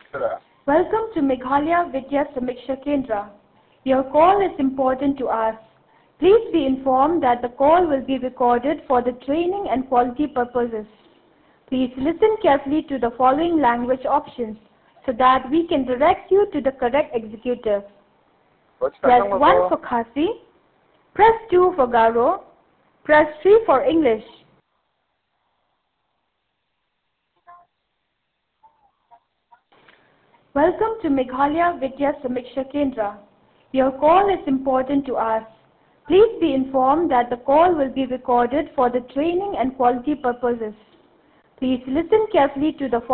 Welcome to Meghalaya Vidya Samiksha Kendra. Your call is important to us. Please be informed that the call will be recorded for the training and quality purposes. Please listen carefully to the following language options so that we can direct you to the correct executive. Press 1 for Khasi, press 2 for Garo, press 3 for English. Welcome to Meghalaya Vidya Samiksha Kendra. Your call is important to us. Please be informed that the call will be recorded for the training and quality purposes. Please listen carefully to the